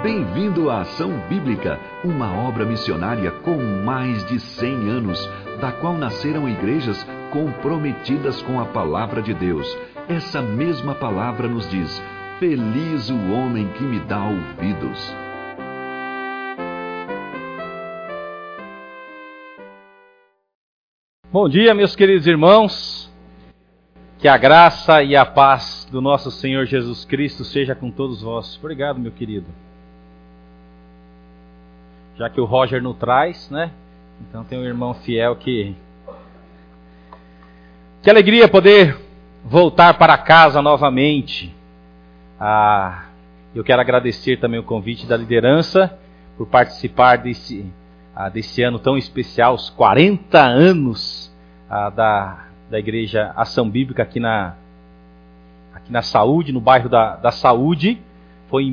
Bem-vindo à Ação Bíblica, uma obra missionária com mais de 100 anos, da qual nasceram igrejas comprometidas com a palavra de Deus. Essa mesma palavra nos diz: feliz o homem que me dá ouvidos. Bom dia, meus queridos irmãos. Que a graça e a paz do nosso Senhor Jesus Cristo seja com todos vós. Obrigado, meu querido. Já que o Roger não traz, né? Então tem um irmão fiel que... Que alegria poder voltar para casa novamente. Eu quero agradecer também o convite da liderança por participar desse ano tão especial, os 40 anos da Igreja Ação Bíblica aqui na Saúde, no bairro da Saúde. Foi em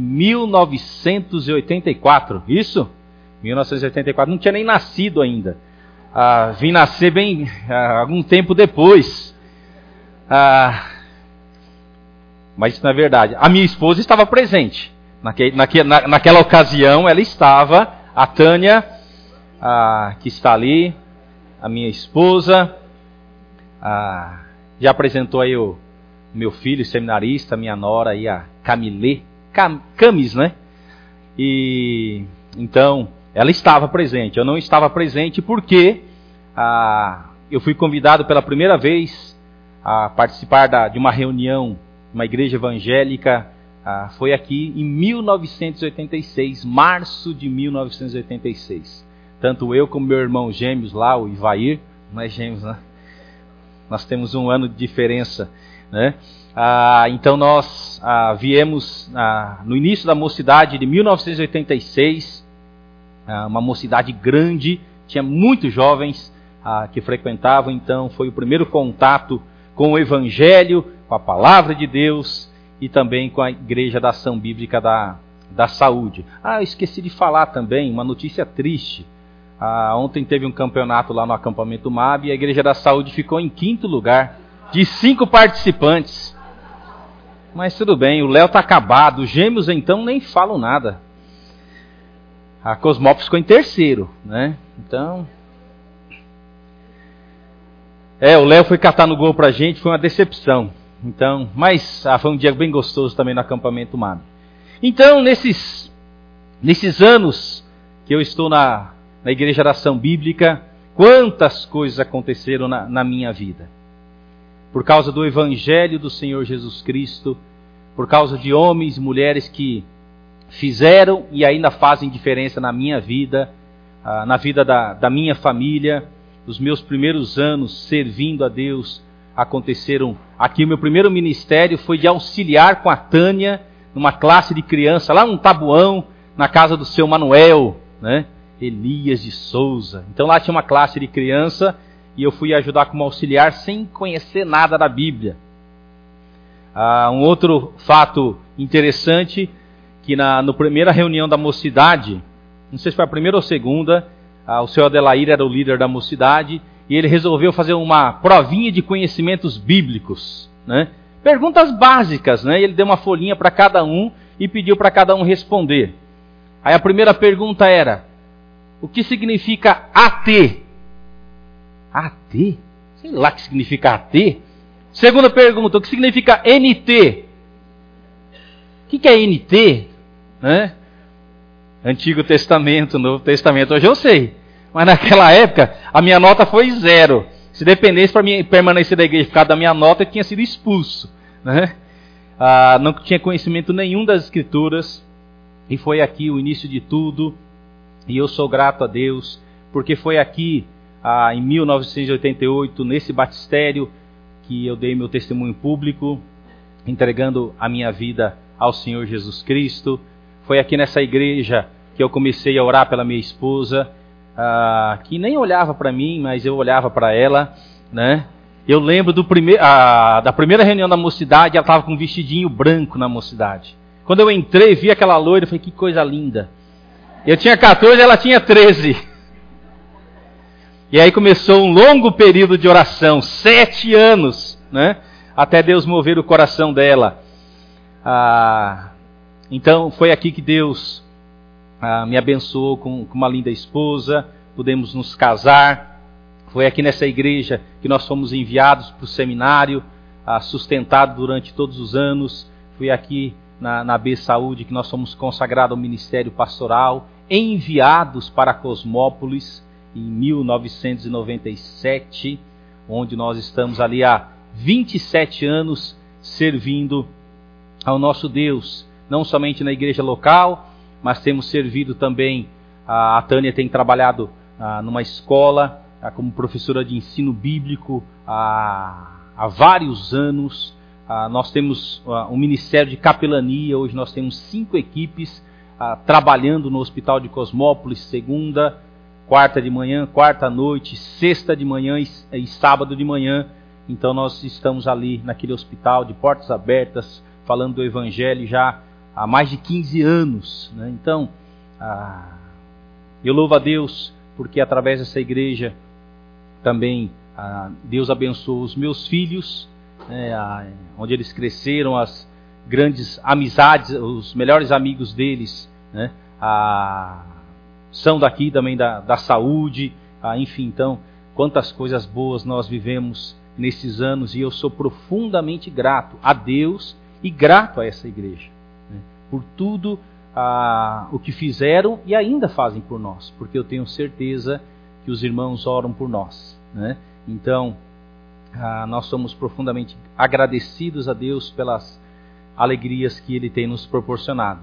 1984, isso? 1984, não tinha nem nascido ainda. Vim nascer bem algum tempo depois. Mas isso não é verdade. A minha esposa estava presente. Naquela ocasião ela estava, a Tânia, que está ali, a minha esposa, já apresentou aí o meu filho, seminarista, minha nora aí, a Camilê, Camis, né? E então ela estava presente. Eu não estava presente porque eu fui convidado pela primeira vez a participar de uma reunião, uma igreja evangélica. Foi aqui em 1986, março de 1986. Tanto eu como meu irmão gêmeos lá, o Ivair, não é gêmeos, né? Nós temos um ano de diferença, né? Então nós viemos no início da mocidade de 1986, uma mocidade grande, tinha muitos jovens que frequentavam, então foi o primeiro contato com o Evangelho, com a Palavra de Deus e também com a Igreja da Ação Bíblica da Saúde. Eu esqueci de falar também, uma notícia triste. Ontem teve um campeonato lá no acampamento MAB e a Igreja da Saúde ficou em 5º lugar, de 5 participantes. Mas tudo bem, o Léo está acabado, os gêmeos então nem falam nada. A Cosmópolis ficou em 3º, né? Então... o Léo foi catar no gol pra gente, foi uma decepção. Então, mas foi um dia bem gostoso também no acampamento MAB. Então, nesses anos que eu estou na Igreja da Ação Bíblica, quantas coisas aconteceram na minha vida. Por causa do Evangelho do Senhor Jesus Cristo, por causa de homens e mulheres que fizeram e ainda fazem diferença na minha vida, na vida da minha família. Os meus primeiros anos servindo a Deus aconteceram aqui. O meu primeiro ministério foi de auxiliar com a Tânia numa classe de criança lá no Tabuão, na casa do seu Manuel, né? Elias de Souza. Então lá tinha uma classe de criança e eu fui ajudar como auxiliar sem conhecer nada da Bíblia. Um outro fato interessante, que na primeira reunião da mocidade, não sei se foi a primeira ou segunda, o senhor Adelair era o líder da mocidade e ele resolveu fazer uma provinha de conhecimentos bíblicos, né? Perguntas básicas, né? Ele deu uma folhinha para cada um e pediu para cada um responder. Aí a primeira pergunta era: o que significa AT? AT? Sei lá o que significa AT. Segunda pergunta: o que significa NT? O que é NT? Né? Antigo Testamento, Novo Testamento, hoje eu sei. Mas naquela época, a minha nota foi 0. Se dependesse para mim permanecer da igreja por causa da minha nota, eu tinha sido expulso, né? Não tinha conhecimento nenhum das Escrituras. E foi aqui o início de tudo. E eu sou grato a Deus, porque foi aqui, em 1988, nesse batistério, que eu dei meu testemunho público, entregando a minha vida ao Senhor Jesus Cristo. Foi aqui nessa igreja que eu comecei a orar pela minha esposa, que nem olhava para mim, mas eu olhava para ela, né? Eu lembro da primeira reunião da mocidade, ela estava com um vestidinho branco na mocidade. Quando eu entrei, vi aquela loira, eu falei: que coisa linda. Eu tinha 14, ela tinha 13. E aí começou um longo período de oração, 7 anos, né? Até Deus mover o coração dela. Então foi aqui que Deus me abençoou com uma linda esposa, pudemos nos casar. Foi aqui nessa igreja que nós fomos enviados para o seminário, sustentado durante todos os anos. Foi aqui na B Saúde que nós fomos consagrados ao ministério pastoral, enviados para Cosmópolis em 1997, onde nós estamos ali há 27 anos servindo ao nosso Deus, não somente na igreja local, mas temos servido também. A Tânia tem trabalhado numa escola como professora de ensino bíblico há vários anos. Nós temos um ministério de capelania. Hoje nós temos 5 equipes trabalhando no Hospital de Cosmópolis, segunda, quarta de manhã, quarta à noite, sexta de manhã e sábado de manhã. Então nós estamos ali naquele hospital de portas abertas, falando do Evangelho já há mais de 15 anos. Né? Então, eu louvo a Deus porque através dessa igreja também Deus abençoou os meus filhos, onde eles cresceram, as grandes amizades, os melhores amigos deles, né? São daqui também da saúde, enfim, então, quantas coisas boas nós vivemos nesses anos, e eu sou profundamente grato a Deus e grato a essa igreja, né? Por tudo o que fizeram e ainda fazem por nós, porque eu tenho certeza que os irmãos oram por nós, né? Então, nós somos profundamente agradecidos a Deus pelas alegrias que Ele tem nos proporcionado.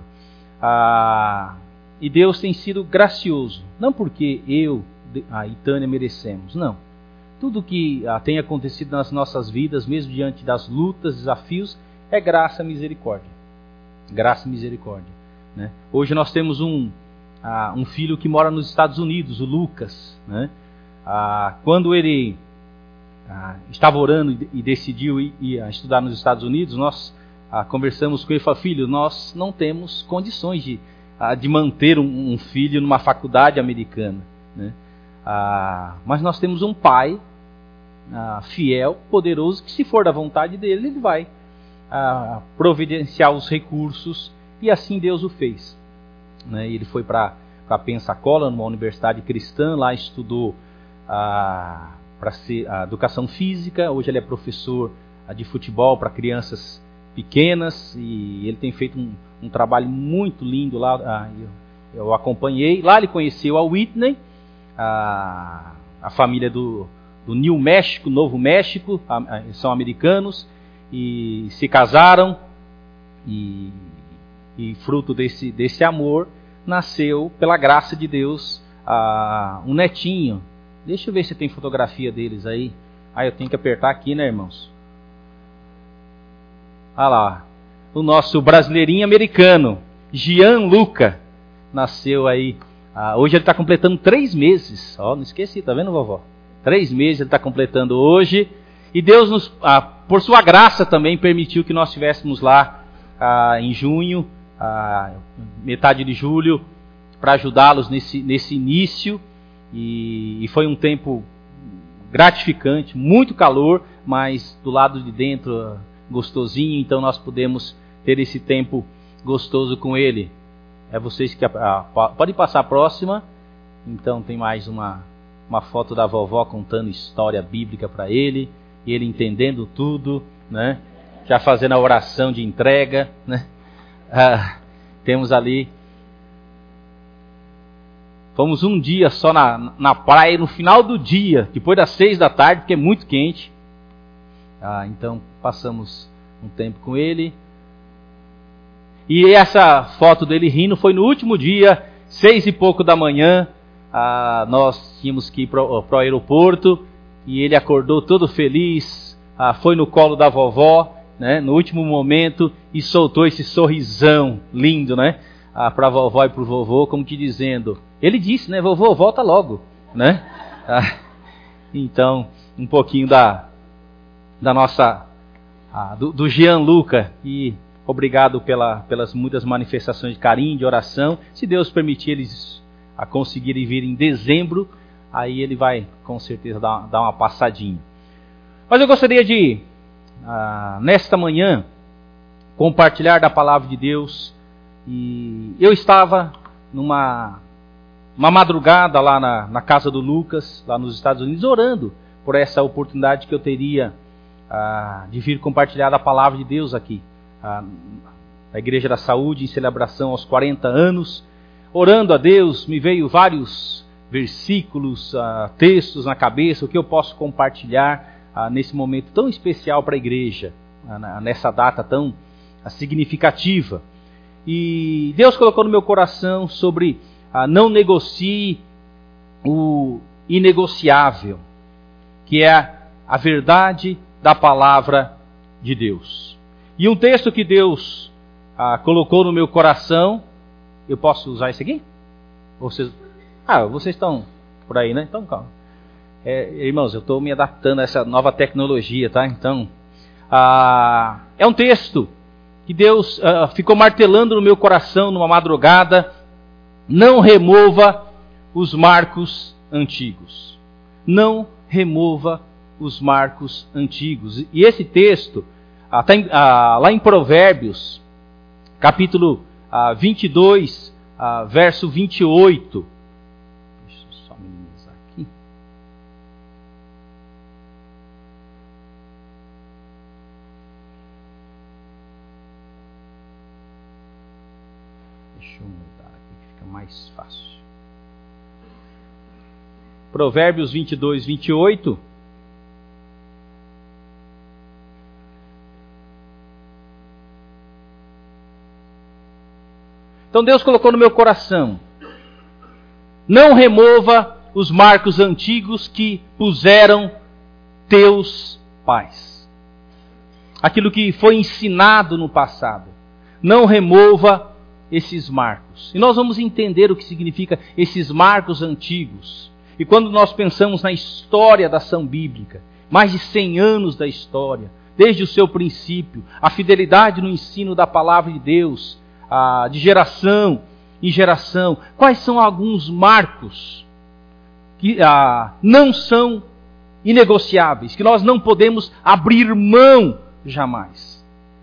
E Deus tem sido gracioso, não porque eu e Tânia merecemos, não. Tudo que tem acontecido nas nossas vidas, mesmo diante das lutas, desafios, é graça e misericórdia. Graça e misericórdia, né? Hoje nós temos um filho que mora nos Estados Unidos, o Lucas, né? Quando ele estava orando e decidiu ir estudar nos Estados Unidos, nós conversamos com ele e falamos: filho, nós não temos condições de manter um filho numa faculdade americana, né? Mas nós temos um pai fiel, poderoso, que se for da vontade dele, ele vai providenciar os recursos, e assim Deus o fez, né? Ele foi para Pensacola, numa universidade cristã, lá estudou para ser educação física. Hoje ele é professor de futebol para crianças pequenas, e ele tem feito um trabalho muito lindo lá. Eu acompanhei. Lá ele conheceu a Whitney, a família do New México, Novo México, são americanos, e se casaram, e fruto desse amor nasceu, pela graça de Deus, um netinho. Deixa eu ver se tem fotografia deles aí. Eu tenho que apertar aqui, né, irmãos? Olha lá, o nosso brasileirinho americano, Gianluca, nasceu aí. Hoje ele está completando 3 meses. Não esqueci, tá vendo, vovó? 3 meses ele está completando hoje. E Deus, por sua graça também, permitiu que nós estivéssemos lá em junho, metade de julho, para ajudá-los nesse início. E foi um tempo gratificante, muito calor, mas do lado de dentro gostosinho. Então nós pudemos ter esse tempo gostoso com ele. Vocês que pode passar a próxima. Então tem mais uma foto da vovó contando história bíblica para ele, e ele entendendo tudo, né? Já fazendo a oração de entrega, né? Temos ali. Fomos um dia só na praia, no final do dia, depois das 6 da tarde, porque é muito quente. Então passamos um tempo com ele. E essa foto dele rindo foi no último dia, 6 e pouco da manhã. Nós tínhamos que ir para o aeroporto, e ele acordou todo feliz, foi no colo da vovó, né, no último momento, e soltou esse sorrisão lindo, né, para a vovó e para o vovô, como que dizendo... Ele disse, né, vovô, volta logo, né? Então, um pouquinho da nossa, do Gianluca, e obrigado pelas muitas manifestações de carinho, de oração. Se Deus permitir eles conseguirem vir em dezembro, aí ele vai com certeza dar uma passadinha. Mas eu gostaria de, nesta manhã, compartilhar da palavra de Deus. E eu estava numa madrugada lá na casa do Lucas, lá nos Estados Unidos, orando por essa oportunidade que eu teria de vir compartilhar a palavra de Deus aqui, na Igreja da Saúde, em celebração aos 40 anos. Orando a Deus, me veio vários versículos, textos na cabeça, o que eu posso compartilhar nesse momento tão especial para a igreja, nessa data tão significativa. E Deus colocou no meu coração sobre não negocie o inegociável, que é a verdade da palavra de Deus. E um texto que Deus colocou no meu coração, eu posso usar esse aqui? Vocês estão por aí, né? Então, calma. Irmãos, eu estou me adaptando a essa nova tecnologia, tá? Então, é um texto que Deus ficou martelando no meu coração numa madrugada. Não remova os marcos antigos. Não remova os marcos antigos. E esse texto está lá em Provérbios, capítulo 22, verso 28. Deixa eu só minimizar aqui. Deixa eu mudar aqui que fica mais fácil. Provérbios 22, 28. Então Deus colocou no meu coração: não remova os marcos antigos que puseram teus pais. Aquilo que foi ensinado no passado. Não remova esses marcos. E nós vamos entender o que significa esses marcos antigos. E quando nós pensamos na história da ação bíblica, mais de 100 anos da história, desde o seu princípio, a fidelidade no ensino da palavra de Deus, de geração em geração, quais são alguns marcos que não são inegociáveis, que nós não podemos abrir mão jamais.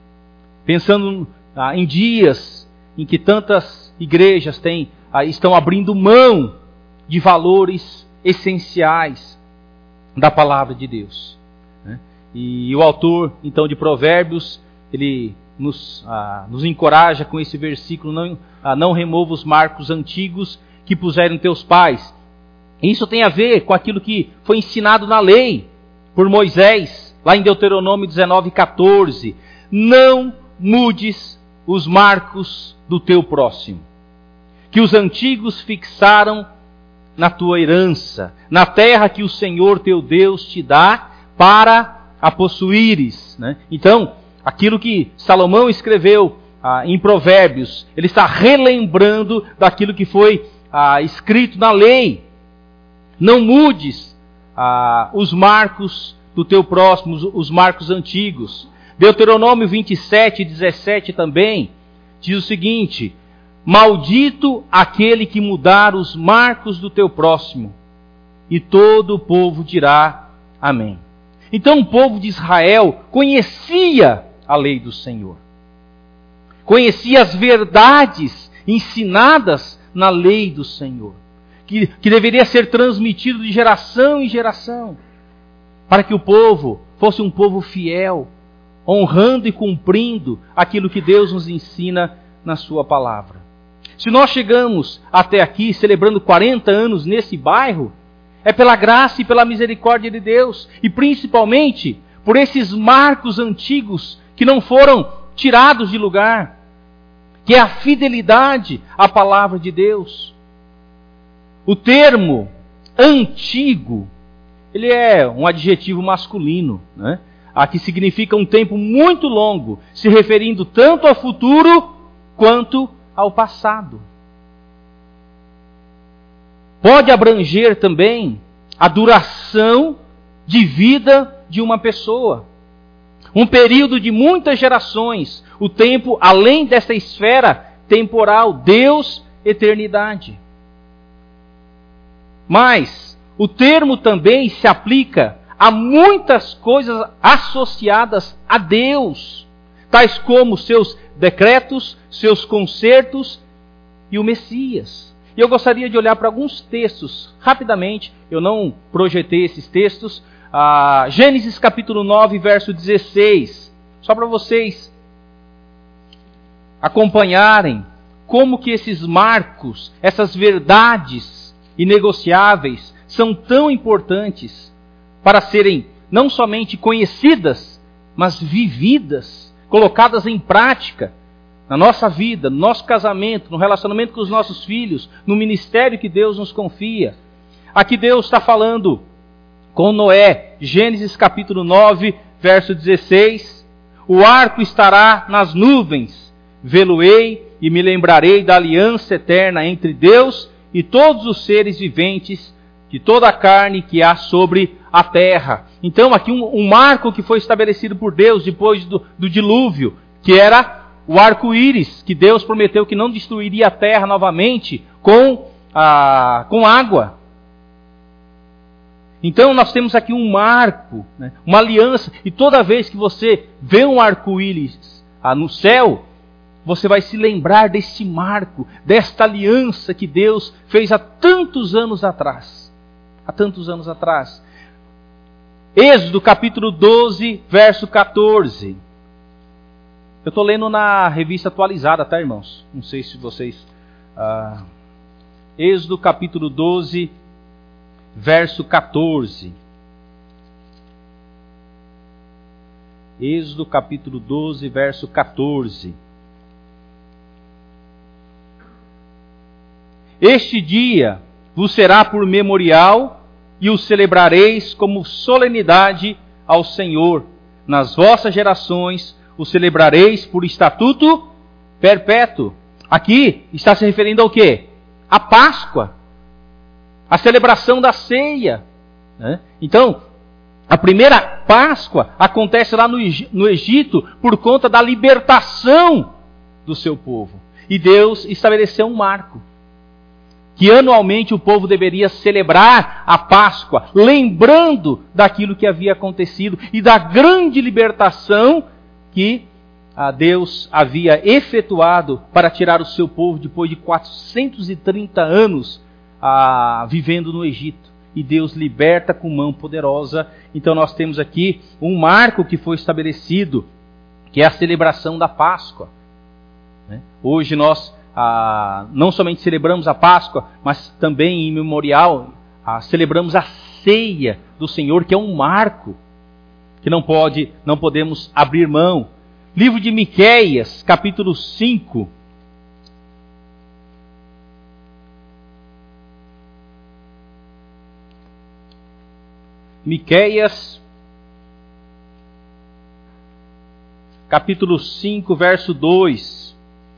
Pensando em dias em que tantas igrejas estão abrindo mão de valores essenciais da palavra de Deus. E o autor, então, de Provérbios, ele nos encoraja com esse versículo: não remova os marcos antigos que puseram teus pais. Isso tem a ver com aquilo que foi ensinado na lei por Moisés, lá em Deuteronômio 19:14. Não mudes os marcos do teu próximo, que os antigos fixaram na tua herança, na terra que o Senhor teu Deus te dá para a possuíres. Então, aquilo que Salomão escreveu em Provérbios, ele está relembrando daquilo que foi escrito na lei. Não mudes os marcos do teu próximo, os marcos antigos. Deuteronômio 27:17 também diz o seguinte: maldito aquele que mudar os marcos do teu próximo. E todo o povo dirá amém. Então o povo de Israel conhecia a lei do Senhor. Conhecia as verdades ensinadas na lei do Senhor. Que deveria ser transmitido de geração em geração. Para que o povo fosse um povo fiel, honrando e cumprindo aquilo que Deus nos ensina na sua palavra. Se nós chegamos até aqui celebrando 40 anos nesse bairro, é pela graça e pela misericórdia de Deus. E principalmente por esses marcos antigos que não foram tirados de lugar. Que é a fidelidade à palavra de Deus. O termo antigo, ele é um adjetivo masculino, que significa um tempo muito longo, se referindo tanto ao futuro quanto ao passado. Pode abranger também a duração de vida de uma pessoa. Um período de muitas gerações. O tempo além dessa esfera temporal. Deus, eternidade. Mas o termo também se aplica a muitas coisas associadas a Deus. Tais como seus decretos, seus concertos e o Messias. E eu gostaria de olhar para alguns textos rapidamente. Eu não projetei esses textos. Gênesis capítulo 9, verso 16. Só para vocês acompanharem como que esses marcos, essas verdades inegociáveis, são tão importantes para serem não somente conhecidas, mas vividas, colocadas em prática na nossa vida, no nosso casamento, no relacionamento com os nossos filhos, no ministério que Deus nos confia. Aqui Deus está falando com Noé, Gênesis capítulo 9, verso 16. O arco estará nas nuvens, vê-lo-ei e me lembrarei da aliança eterna entre Deus e todos os seres viventes, de toda a carne que há sobre a terra. Então aqui um marco que foi estabelecido por Deus depois do dilúvio, que era o arco-íris, que Deus prometeu que não destruiria a terra novamente com água. Então nós temos aqui um marco, né, uma aliança, e toda vez que você vê um arco-íris no céu, você vai se lembrar desse marco, desta aliança que Deus fez há tantos anos atrás. Há tantos anos atrás. Êxodo capítulo 12, verso 14. Eu estou lendo na revista atualizada, tá, irmãos? Não sei se vocês... Êxodo capítulo 12, verso 14. Êxodo capítulo 12, verso 14. Este dia vos será por memorial e o celebrareis como solenidade ao Senhor. Nas vossas gerações o celebrareis por estatuto perpétuo. Aqui está se referindo ao quê? A Páscoa. A celebração da ceia. Né? Então, a primeira Páscoa acontece lá no Egito por conta da libertação do seu povo. E Deus estabeleceu um marco. Que anualmente o povo deveria celebrar a Páscoa, lembrando daquilo que havia acontecido e da grande libertação que Deus havia efetuado para tirar o seu povo depois de 430 anos vivendo no Egito. E Deus liberta com mão poderosa. Então nós temos aqui um marco que foi estabelecido, que é a celebração da Páscoa. Hoje nós não somente celebramos a Páscoa, mas também em memorial celebramos a ceia do Senhor, que é um marco que não podemos abrir mão. Livro de Miqueias, capítulo 5. Miqueias, capítulo 5, verso 2.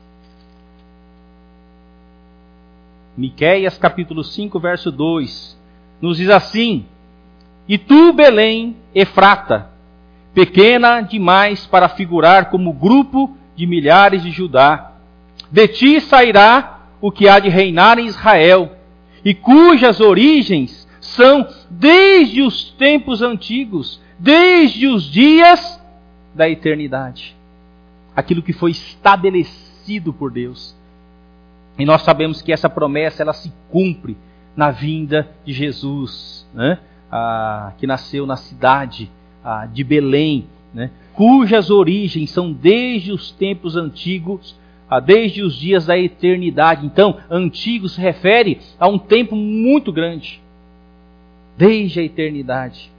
Miqueias, capítulo 5, verso 2. Nos diz assim: E tu, Belém, Efrata, pequena demais para figurar como grupo de milhares de Judá, de ti sairá o que há de reinar em Israel, e cujas origens são desde os tempos antigos, desde os dias da eternidade. Aquilo que foi estabelecido por Deus. E nós sabemos que essa promessa ela se cumpre na vinda de Jesus, né? Que nasceu na cidade de Belém, né? Cujas origens são desde os tempos antigos, desde os dias da eternidade. Então, antigo se refere a um tempo muito grande, desde a eternidade.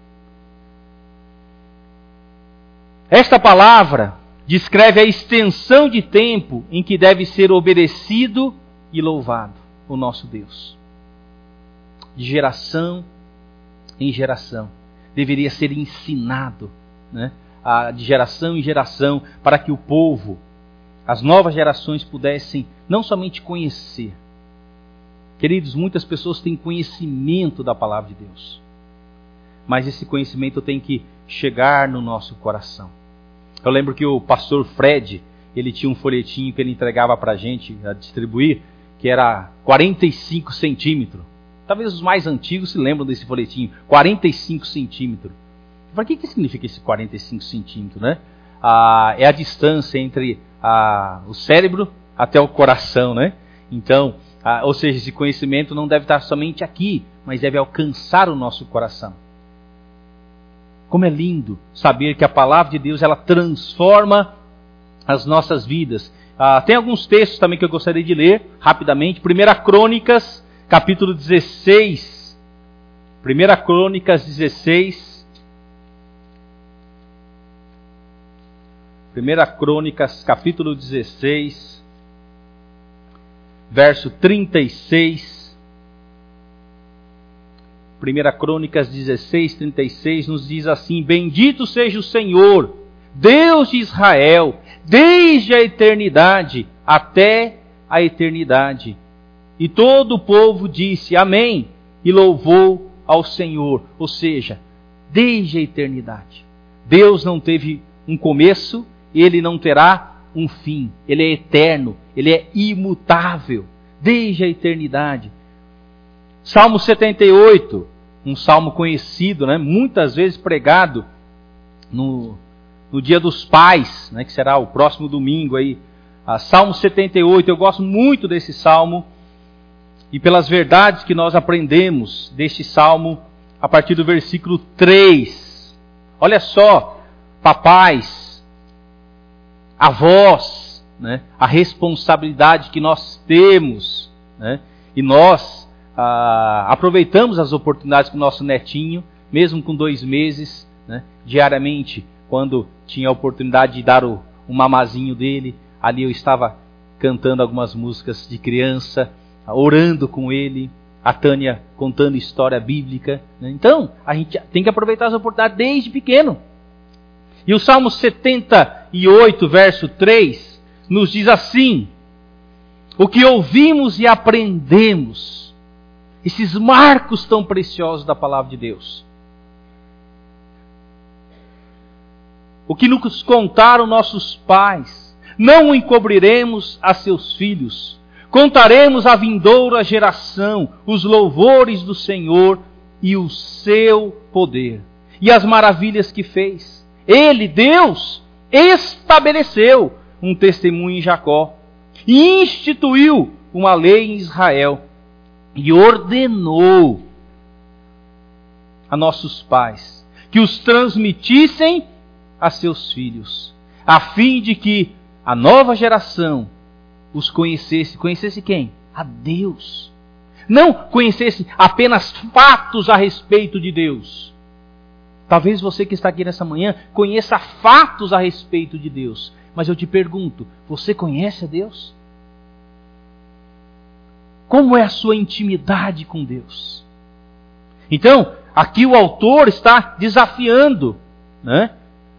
Esta palavra descreve a extensão de tempo em que deve ser obedecido e louvado o nosso Deus. De geração em geração. Deveria ser ensinado, né? De geração em geração, para que o povo, as novas gerações pudessem não somente conhecer. Queridos, muitas pessoas têm conhecimento da palavra de Deus. Mas esse conhecimento tem que chegar no nosso coração. Eu lembro que o pastor Fred, ele tinha um folhetinho que ele entregava para a gente a distribuir, que era 45 centímetros. Talvez os mais antigos se lembram desse folhetinho, 45 centímetros. Para que significa esse 45 centímetros, né? É a distância entre o cérebro até o coração, né? Então, ou seja, esse conhecimento não deve estar somente aqui, mas deve alcançar o nosso coração. Como é lindo saber que a palavra de Deus, ela transforma as nossas vidas. Tem alguns textos também que eu gostaria de ler rapidamente. 1 Crônicas, capítulo 16. 1 Crônicas 16. 1 Crônicas, capítulo 16, verso 36. 1 Crônicas 16, 36 nos diz assim: Bendito seja o Senhor, Deus de Israel, desde a eternidade até a eternidade. E todo o povo disse Amém, e louvou ao Senhor. Ou seja, desde a eternidade. Deus não teve um começo, Ele não terá um fim. Ele é eterno, Ele é imutável, desde a eternidade. Salmo 78, um salmo conhecido, né? Muitas vezes pregado no Dia dos Pais, né? Que será o próximo domingo aí. Salmo 78, eu gosto muito desse salmo e pelas verdades que nós aprendemos deste salmo a partir do versículo 3. Olha só, papais, avós, né? A responsabilidade que nós temos, né? E nós aproveitamos as oportunidades com o nosso netinho, mesmo com 2 meses, né? Diariamente, quando tinha a oportunidade de dar o mamazinho dele, ali eu estava cantando algumas músicas de criança, orando com ele, a Tânia contando história bíblica, né? Então, a gente tem que aproveitar as oportunidades desde pequeno. E o Salmo 78, verso 3, nos diz assim: o que ouvimos e aprendemos, esses marcos tão preciosos da palavra de Deus, o que nos contaram nossos pais, não o encobriremos a seus filhos, contaremos à vindoura geração os louvores do Senhor e o seu poder, e as maravilhas que fez. Ele, Deus, estabeleceu um testemunho em Jacó, e instituiu uma lei em Israel, e ordenou a nossos pais que os transmitissem a seus filhos, a fim de que a nova geração os conhecesse. Conhecesse quem? A Deus. Não conhecesse apenas fatos a respeito de Deus. Talvez você que está aqui nessa manhã conheça fatos a respeito de Deus. Mas eu te pergunto, você conhece a Deus? Como é a sua intimidade com Deus? Então, aqui o autor está desafiando, né,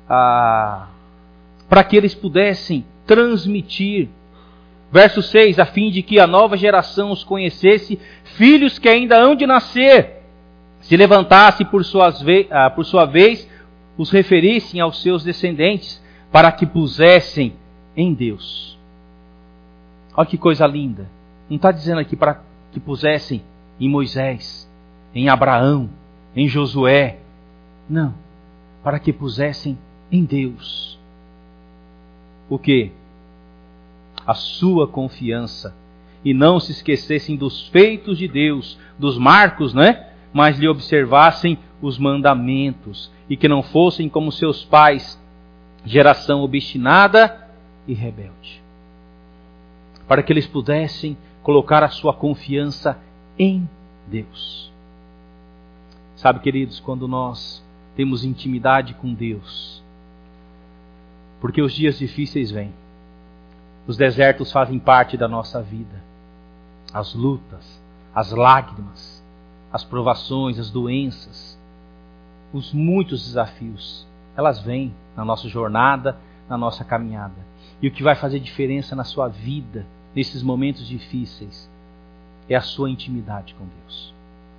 para que eles pudessem transmitir. Verso 6, a fim de que a nova geração os conhecesse, filhos que ainda hão de nascer, se levantasse por sua vez, os referissem aos seus descendentes, para que pusessem em Deus. Olha que coisa linda. Não está dizendo aqui para que pusessem em Moisés, em Abraão, em Josué. Não. Para que pusessem em Deus. O quê? A sua confiança. E não se esquecessem dos feitos de Deus, dos marcos, né? Mas lhe observassem os mandamentos. E que não fossem como seus pais, geração obstinada e rebelde. Para que eles pudessem colocar a sua confiança em Deus. Sabe, queridos, quando nós temos intimidade com Deus, porque os dias difíceis vêm, os desertos fazem parte da nossa vida, as lutas, as lágrimas, as provações, as doenças, os muitos desafios, elas vêm na nossa jornada, na nossa caminhada. E o que vai fazer diferença na sua vida, nesses momentos difíceis, é a sua intimidade com Deus.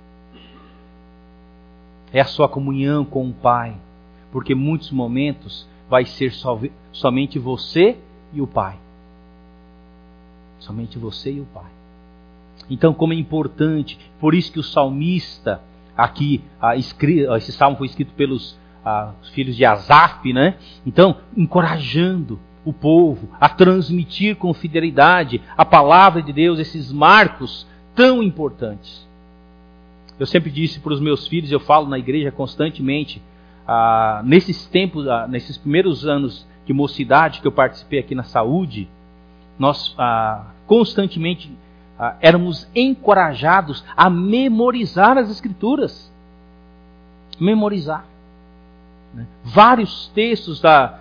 É a sua comunhão com o Pai. Porque muitos momentos vai ser somente você e o Pai. Somente você e o Pai. Então, como é importante, por isso que o salmista, aqui, esse salmo foi escrito pelos filhos de Asaf, né? Então, encorajando o povo a transmitir com fidelidade a palavra de Deus, esses marcos tão importantes. Eu sempre disse para os meus filhos, eu falo na igreja constantemente, nesses tempos, nesses primeiros anos de mocidade que eu participei aqui na saúde, nós constantemente éramos encorajados a memorizar as Escrituras. Memorizar. Né? Vários textos da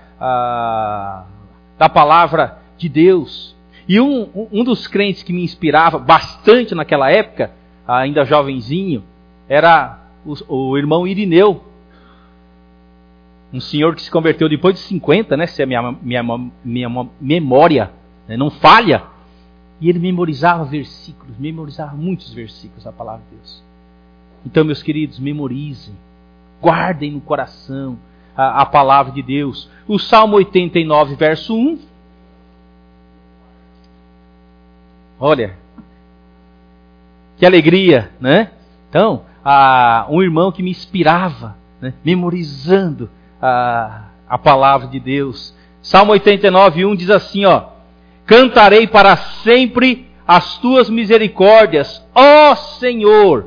palavra de Deus. E um dos crentes que me inspirava bastante naquela época, ainda jovenzinho, era o irmão Irineu. Um senhor que se converteu depois de 50, né? Se a minha memória, né, não falha. E ele memorizava versículos, memorizava muitos versículos da palavra de Deus. Então, meus queridos, memorizem, guardem no coração a palavra de Deus. O Salmo 89, verso 1. Olha, que alegria, né? Então, um irmão que me inspirava, né, memorizando a palavra de Deus. Salmo 89, 1 diz assim, ó: cantarei para sempre as tuas misericórdias, ó Senhor.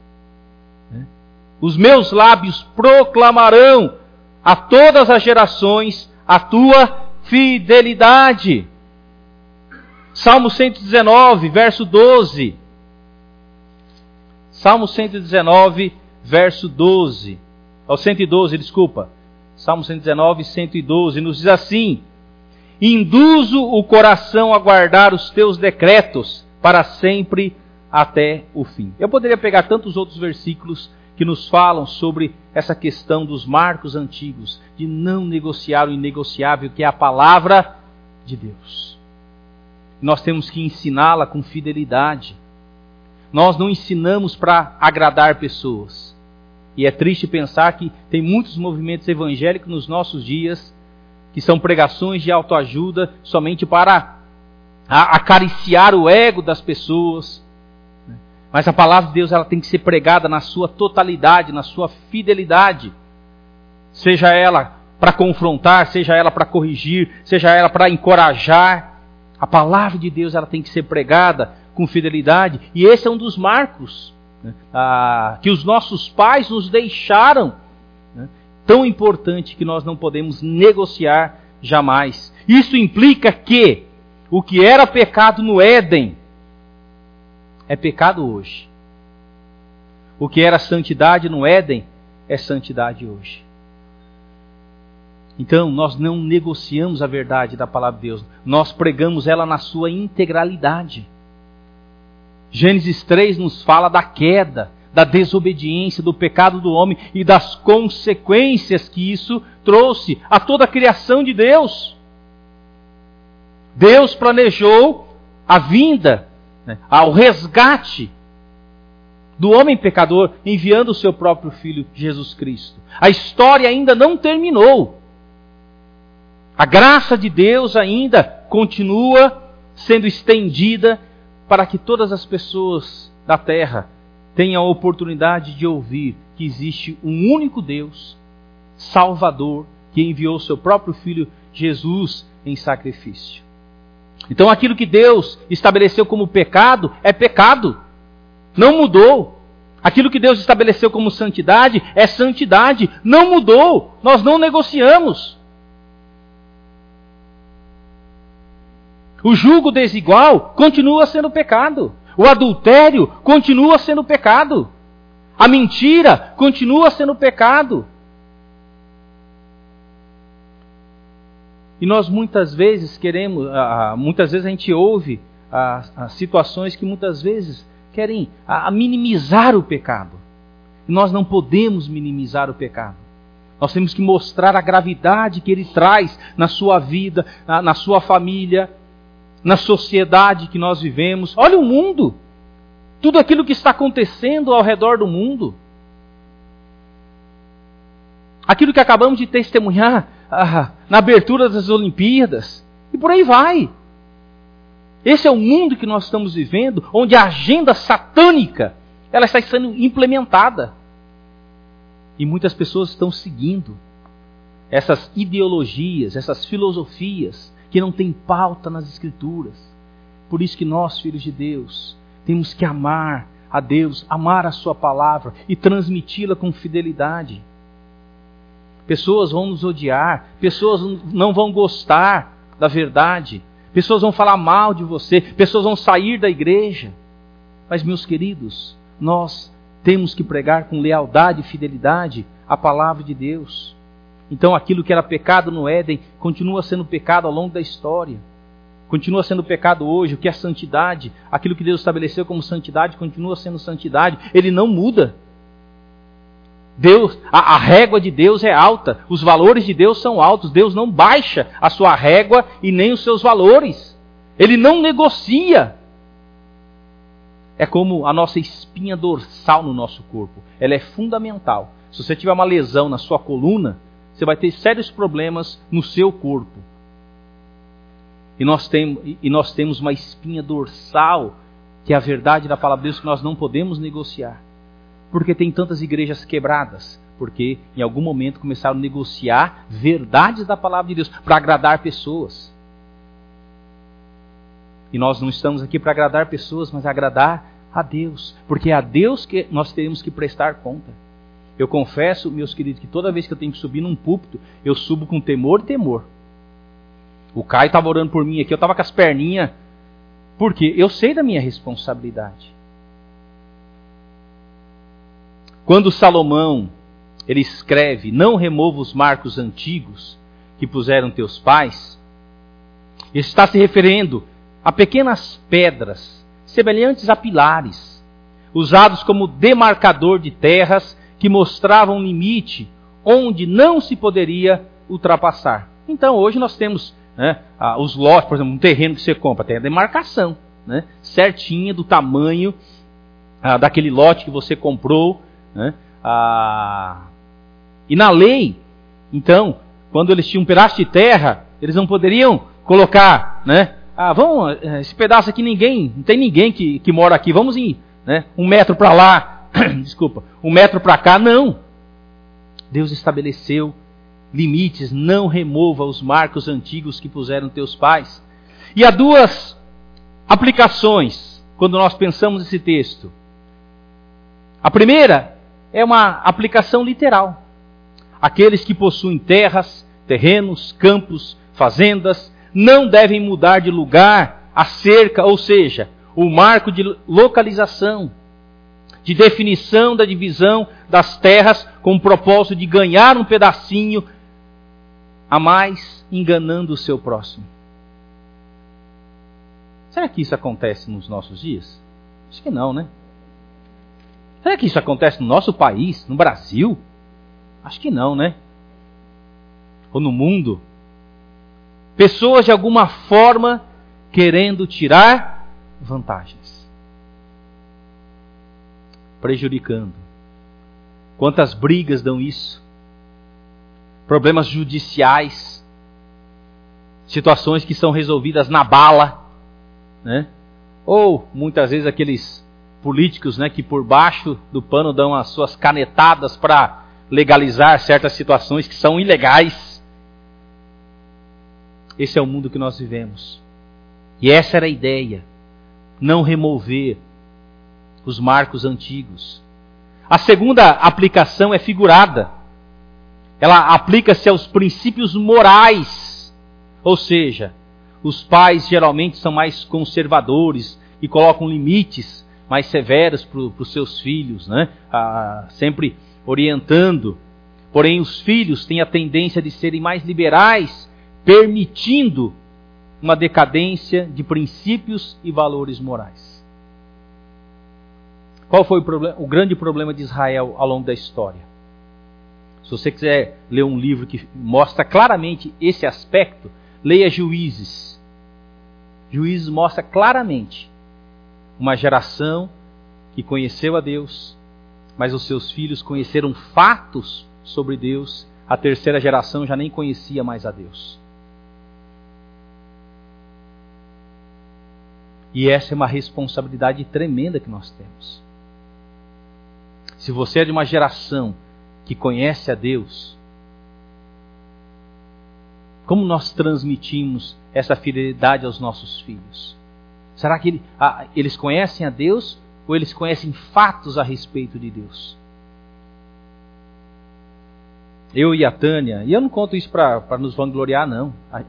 Os meus lábios proclamarão a todas as gerações a tua fidelidade. Salmo 119, verso 12. Salmo 119, verso 12. 112, desculpa. Salmo 119, 112, nos diz assim: induzo o coração a guardar os teus decretos para sempre até o fim. Eu poderia pegar tantos outros versículos que nos falam sobre essa questão dos marcos antigos, de não negociar o inegociável, que é a palavra de Deus. Nós temos que ensiná-la com fidelidade. Nós não ensinamos para agradar pessoas. E é triste pensar que tem muitos movimentos evangélicos nos nossos dias que são pregações de autoajuda somente para acariciar o ego das pessoas. Mas a palavra de Deus, ela tem que ser pregada na sua totalidade, na sua fidelidade. Seja ela para confrontar, seja ela para corrigir, seja ela para encorajar. A palavra de Deus, ela tem que ser pregada com fidelidade. E esse é um dos marcos, né, que os nossos pais nos deixaram, né, tão importante que nós não podemos negociar jamais. Isso implica que o que era pecado no Éden é pecado hoje. O que era santidade no Éden é santidade hoje. Então, nós não negociamos a verdade da palavra de Deus. Nós pregamos ela na sua integralidade. Gênesis 3 nos fala da queda, da desobediência, do pecado do homem e das consequências que isso trouxe a toda a criação de Deus. Deus planejou a vinda, né, ao resgate do homem pecador, enviando o seu próprio Filho, Jesus Cristo. A história ainda não terminou. A graça de Deus ainda continua sendo estendida para que todas as pessoas da terra tenham a oportunidade de ouvir que existe um único Deus, Salvador, que enviou o seu próprio Filho, Jesus, em sacrifício. Então aquilo que Deus estabeleceu como pecado é pecado. Não mudou. Aquilo que Deus estabeleceu como santidade é santidade. Não mudou. Nós não negociamos. O jugo desigual continua sendo pecado. O adultério continua sendo pecado. A mentira continua sendo pecado. E nós muitas vezes queremos, muitas vezes a gente ouve as situações que muitas vezes querem minimizar o pecado. E nós não podemos minimizar o pecado. Nós temos que mostrar a gravidade que ele traz na sua vida, na sua família, na sociedade que nós vivemos. Olha o mundo. Tudo aquilo que está acontecendo ao redor do mundo. Aquilo que acabamos de testemunhar na abertura das Olimpíadas. E por aí vai. Esse é o mundo que nós estamos vivendo, onde a agenda satânica ela está sendo implementada. E muitas pessoas estão seguindo essas ideologias, essas filosofias que não tem pauta nas Escrituras. Por isso que nós, filhos de Deus, temos que amar a Deus, amar a sua palavra e transmiti-la com fidelidade. Pessoas vão nos odiar, pessoas não vão gostar da verdade, pessoas vão falar mal de você, pessoas vão sair da igreja. Mas, meus queridos, nós temos que pregar com lealdade e fidelidade a palavra de Deus. Então aquilo que era pecado no Éden continua sendo pecado ao longo da história. Continua sendo pecado hoje. O que é santidade, aquilo que Deus estabeleceu como santidade, continua sendo santidade. Ele não muda. Deus, a régua de Deus é alta. Os valores de Deus são altos. Deus não baixa a sua régua e nem os seus valores. Ele não negocia. É como a nossa espinha dorsal no nosso corpo. Ela é fundamental. Se você tiver uma lesão na sua coluna, você vai ter sérios problemas no seu corpo. E nós temos uma espinha dorsal, que é a verdade da palavra de Deus, que nós não podemos negociar. Porque tem tantas igrejas quebradas? Porque em algum momento começaram a negociar verdades da palavra de Deus para agradar pessoas. E nós não estamos aqui para agradar pessoas, mas agradar a Deus. Porque é a Deus que nós temos que prestar conta. Eu confesso, meus queridos, que toda vez que eu tenho que subir num púlpito, eu subo com temor e temor. O Caio estava orando por mim aqui, eu estava com as perninhas. Porque eu sei da minha responsabilidade. Quando Salomão, ele escreve, não remova os marcos antigos que puseram teus pais, ele está se referindo a pequenas pedras, semelhantes a pilares, usados como demarcador de terras que mostravam um limite onde não se poderia ultrapassar. Então hoje nós temos os lotes, por exemplo, um terreno que você compra, tem a demarcação, certinha do tamanho daquele lote que você comprou. E na lei, então, quando eles tinham um pedaço de terra, eles não poderiam colocar, esse pedaço aqui não tem ninguém que mora aqui, vamos ir, 1 metro para lá, desculpa, 1 metro para cá, não. Deus estabeleceu limites, não remova os marcos antigos que puseram teus pais. E há duas aplicações quando nós pensamos nesse texto. A primeira é uma aplicação literal. Aqueles que possuem terras, terrenos, campos, fazendas, não devem mudar de lugar a cerca, ou seja, o marco de localização, de definição da divisão das terras com o propósito de ganhar um pedacinho a mais, enganando o seu próximo. Será que isso acontece nos nossos dias? Acho que não, né? Será que isso acontece no nosso país, no Brasil? Acho que não, né? Ou no mundo? Pessoas de alguma forma querendo tirar vantagens. Prejudicando. Quantas brigas dão isso? Problemas judiciais. Situações que são resolvidas na bala. Ou muitas vezes aqueles políticos que por baixo do pano dão as suas canetadas para legalizar certas situações que são ilegais. Esse é o mundo que nós vivemos. E essa era a ideia. Não remover os marcos antigos. A segunda aplicação é figurada. Ela aplica-se aos princípios morais. Ou seja, os pais geralmente são mais conservadores e colocam limites mais severos para os seus filhos, sempre orientando. Porém, os filhos têm a tendência de serem mais liberais, permitindo uma decadência de princípios e valores morais. Qual foi o grande problema de Israel ao longo da história? Se você quiser ler um livro que mostra claramente esse aspecto, leia Juízes. Juízes mostra claramente uma geração que conheceu a Deus, mas os seus filhos conheceram fatos sobre Deus. A terceira geração já nem conhecia mais a Deus. E essa é uma responsabilidade tremenda que nós temos. Se você é de uma geração que conhece a Deus, como nós transmitimos essa fidelidade aos nossos filhos? Será que eles conhecem a Deus ou eles conhecem fatos a respeito de Deus? Eu e a Tânia, e eu não conto isso para nos vangloriar, não.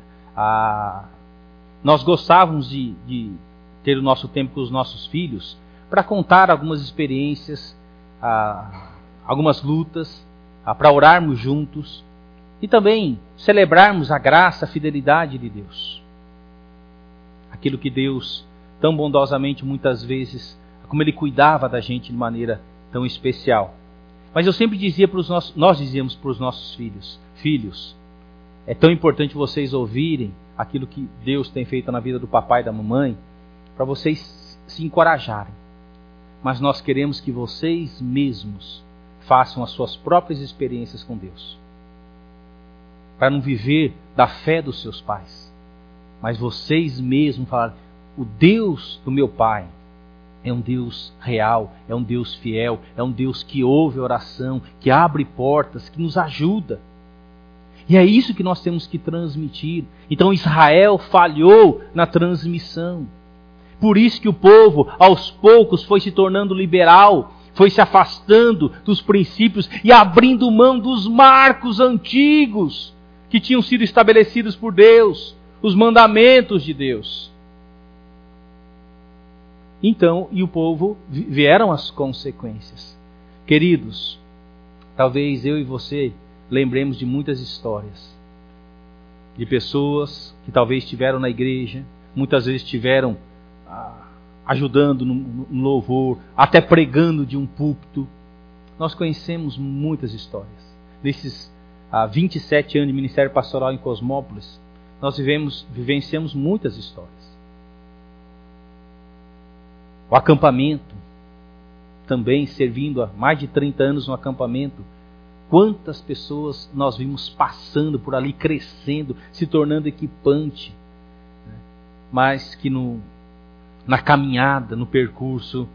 Nós gostávamos de ter o nosso tempo com os nossos filhos para contar algumas experiências, algumas lutas, para orarmos juntos e também celebrarmos a graça, a fidelidade de Deus. Aquilo que Deus tão bondosamente muitas vezes, como Ele cuidava da gente de maneira tão especial. Mas eu sempre dizia nós dizíamos para os nossos filhos, é tão importante vocês ouvirem aquilo que Deus tem feito na vida do papai e da mamãe, para vocês se encorajarem. Mas nós queremos que vocês mesmos façam as suas próprias experiências com Deus. Para não viver da fé dos seus pais. Mas vocês mesmos falarem, o Deus do meu pai é um Deus real, é um Deus fiel, é um Deus que ouve a oração, que abre portas, que nos ajuda. E é isso que nós temos que transmitir. Então Israel falhou na transmissão. Por isso que o povo, aos poucos, foi se tornando liberal, foi se afastando dos princípios e abrindo mão dos marcos antigos que tinham sido estabelecidos por Deus, os mandamentos de Deus. Então, e o povo, vieram as consequências. Queridos, talvez eu e você lembremos de muitas histórias de pessoas que talvez estiveram na igreja, muitas vezes estiveram ajudando no louvor, até pregando de um púlpito. Nós conhecemos muitas histórias. Nesses 27 anos de ministério pastoral em Cosmópolis, nós vivenciamos muitas histórias. O acampamento, também servindo há mais de 30 anos no acampamento, quantas pessoas nós vimos passando por ali, crescendo, se tornando equipante, mas que na caminhada, no percurso,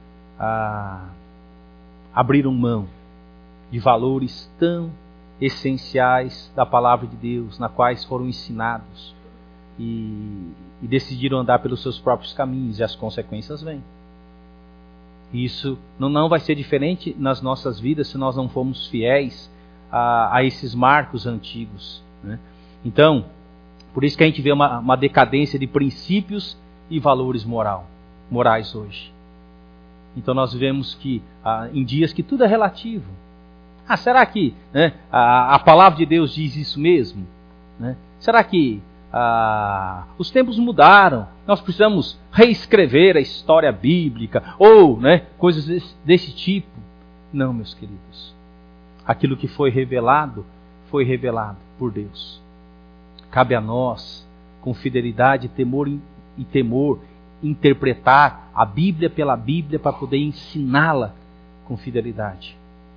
abriram mão de valores tão essenciais da palavra de Deus, na quais foram ensinados e decidiram andar pelos seus próprios caminhos, e as consequências vêm. Isso não vai ser diferente nas nossas vidas se nós não formos fiéis a esses marcos antigos, né? Então, por isso que a gente vê uma decadência de princípios e valores morais hoje. Então nós vemos que em dias que tudo é relativo. Será que, né, a palavra de Deus diz isso mesmo? Né? Será que os tempos mudaram? Nós precisamos reescrever a história bíblica ou, né, coisas desse tipo? Não, meus queridos. Aquilo que foi revelado por Deus. Cabe a nós, com fidelidade e temor, interpretar a Bíblia pela Bíblia para poder ensiná-la com fidelidade.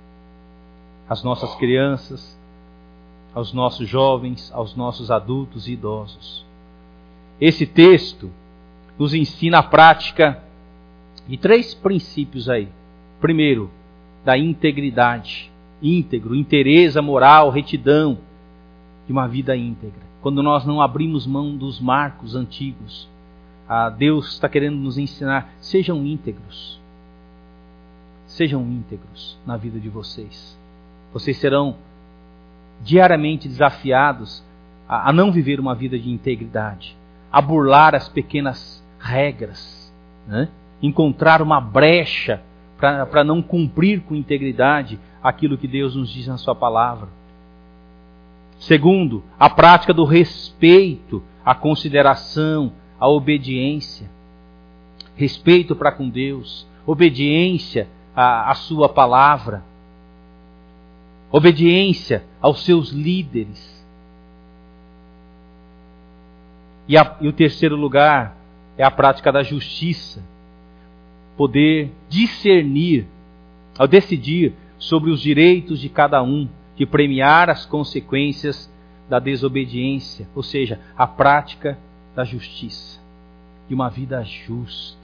Às nossas crianças, aos nossos jovens, aos nossos adultos e idosos. Esse texto nos ensina a prática de 3 princípios aí. Primeiro, da integridade. Inteireza moral, retidão de uma vida íntegra. Quando nós não abrimos mão dos marcos antigos, Deus está querendo nos ensinar, sejam íntegros. Sejam íntegros na vida de vocês. Vocês serão diariamente desafiados a não viver uma vida de integridade, a burlar as pequenas regras, né? Encontrar uma brecha para não cumprir com integridade aquilo que Deus nos diz na sua palavra. Segundo, a prática do respeito, a consideração, a obediência. Respeito para com Deus, obediência à sua palavra, obediência aos seus líderes. E o terceiro lugar é a prática da justiça. Poder discernir, ao decidir sobre os direitos de cada um, de premiar as consequências da desobediência, ou seja, a prática da justiça, de uma vida justa,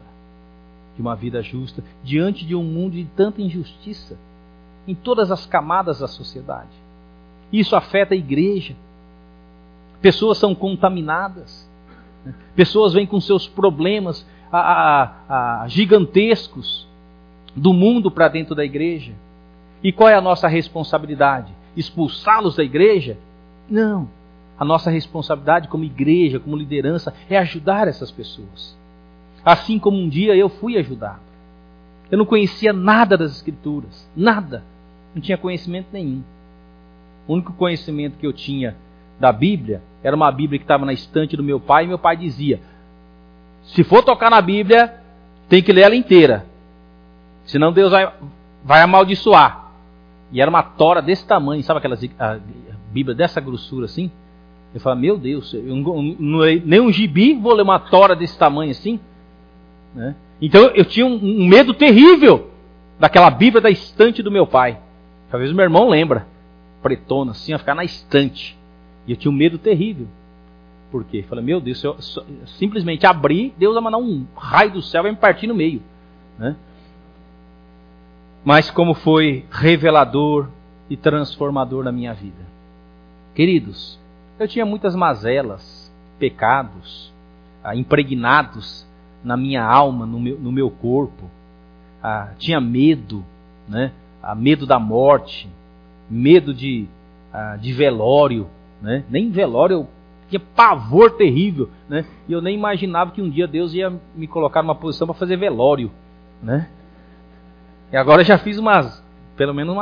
diante de um mundo de tanta injustiça, em todas as camadas da sociedade. Isso afeta a igreja. Pessoas são contaminadas. Pessoas vêm com seus problemas gigantescos do mundo para dentro da igreja. E qual é a nossa responsabilidade? Expulsá-los da igreja? Não. A nossa responsabilidade como igreja, como liderança, é ajudar essas pessoas. Assim como um dia eu fui ajudado. Eu não conhecia nada das Escrituras. Nada. Não tinha conhecimento nenhum. O único conhecimento que eu tinha da Bíblia era uma Bíblia que estava na estante do meu pai. E meu pai dizia, se for tocar na Bíblia, tem que ler ela inteira. Senão Deus vai amaldiçoar. E era uma tora desse tamanho. Sabe aquelas Bíblia dessa grossura assim? Eu falei, meu Deus, eu não leio nem um gibi, vou ler uma tora desse tamanho assim? Né? Então eu tinha um medo terrível daquela Bíblia da estante do meu pai. Talvez o meu irmão lembra. Pretona assim, ia ficar na estante. E eu tinha um medo terrível. Por quê? Eu falei, meu Deus, se eu simplesmente abrir, Deus vai mandar um raio do céu e vai me partir no meio. Né? Mas como foi revelador e transformador na minha vida. Queridos, eu tinha muitas mazelas, pecados, impregnados na minha alma, no meu corpo. Tinha medo, né? Medo da morte, medo de velório. Né? Nem velório, eu tinha pavor terrível. Né? E eu nem imaginava que um dia Deus ia me colocar numa posição para fazer velório. Né? E agora eu já fiz pelo menos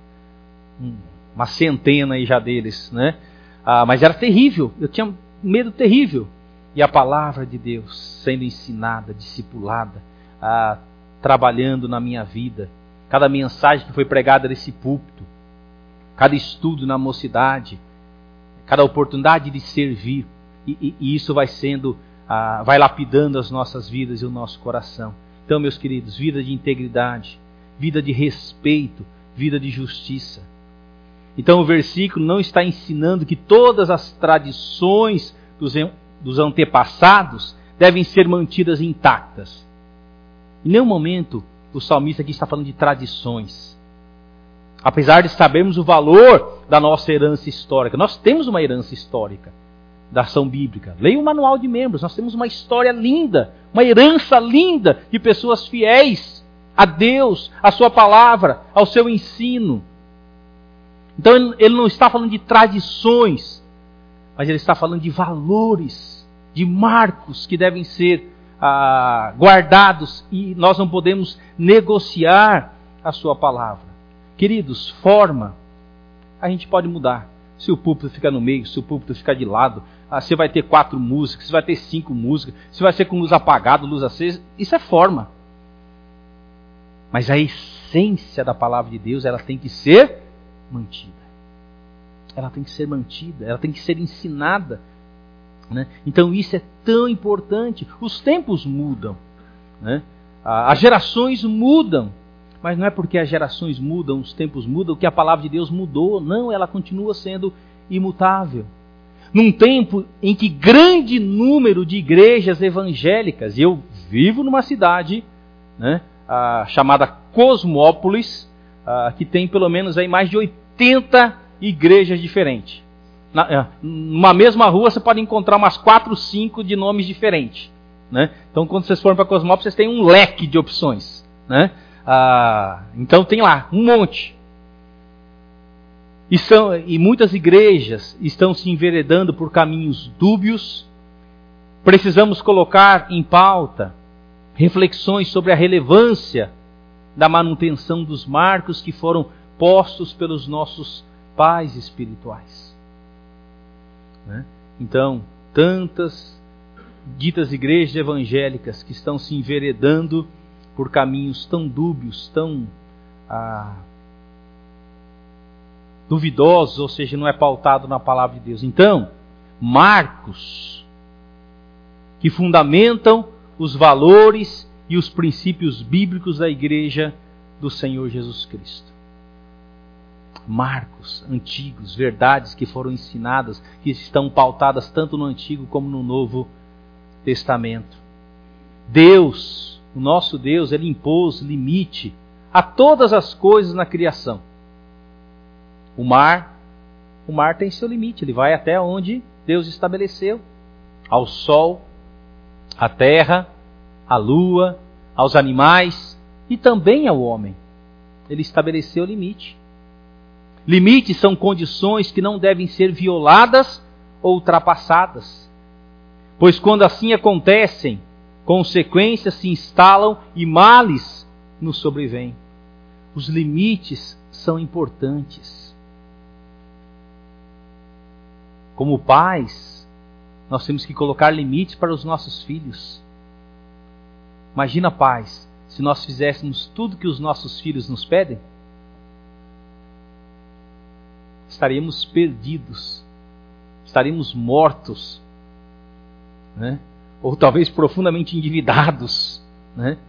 uma centena aí já deles. Né? Mas era terrível, eu tinha medo terrível. E a palavra de Deus sendo ensinada, discipulada, trabalhando na minha vida. Cada mensagem que foi pregada nesse púlpito, cada estudo na mocidade, cada oportunidade de servir. E isso vai vai lapidando as nossas vidas e o nosso coração. Então, meus queridos, vida de integridade, vida de respeito, vida de justiça. Então o versículo não está ensinando que todas as tradições dos antepassados devem ser mantidas intactas. Em nenhum momento o salmista aqui está falando de tradições. Apesar de sabermos o valor da nossa herança histórica. Nós temos uma herança histórica da ação bíblica. Leia o manual de membros. Nós temos uma história linda, uma herança linda de pessoas fiéis a Deus, a sua palavra, ao seu ensino. Então ele não está falando de tradições, mas ele está falando de valores, de marcos que devem ser guardados e nós não podemos negociar a sua palavra. Queridos, forma, a gente pode mudar. Se o púlpito ficar no meio, se o púlpito ficar de lado, você vai ter 4 músicas, você vai ter 5 músicas, você vai ser com luz apagada, luz acesa, isso é forma. Mas a essência da palavra de Deus, ela tem que ser mantida. Ela tem que ser mantida, ela tem que ser ensinada. Né? Então isso é tão importante. Os tempos mudam. Né? As gerações mudam. Mas não é porque as gerações mudam, os tempos mudam, que a palavra de Deus mudou. Não, ela continua sendo imutável. Num tempo em que grande número de igrejas evangélicas, e eu vivo numa cidade, né, chamada Cosmópolis, que tem pelo menos aí mais de 80 igrejas diferentes. Numa mesma rua você pode encontrar umas 4, 5 de nomes diferentes. Né? Então quando vocês forem para Cosmópolis, vocês têm um leque de opções. Né? Então tem lá um monte. E muitas igrejas estão se enveredando por caminhos dúbios. Precisamos colocar em pauta reflexões sobre a relevância da manutenção dos marcos que foram postos pelos nossos pais espirituais. Né? Então, tantas ditas igrejas evangélicas que estão se enveredando por caminhos tão dúbios, tão duvidosos, ou seja, não é pautado na palavra de Deus. Então, marcos que fundamentam os valores e os princípios bíblicos da igreja do Senhor Jesus Cristo. Marcos antigos, verdades que foram ensinadas, que estão pautadas tanto no Antigo como no Novo Testamento. Deus, o nosso Deus, ele impôs limite a todas as coisas na criação. O mar tem seu limite, ele vai até onde Deus estabeleceu. Ao sol, à terra, à lua, aos animais e também ao homem. Ele estabeleceu limite. Limites são condições que não devem ser violadas ou ultrapassadas, pois quando assim acontecem, consequências se instalam e males nos sobrevêm. Os limites são importantes. Como pais, nós temos que colocar limites para os nossos filhos. Imagina, pais, se nós fizéssemos tudo que os nossos filhos nos pedem, estaríamos perdidos, estaríamos mortos, né? Ou talvez profundamente endividados, né?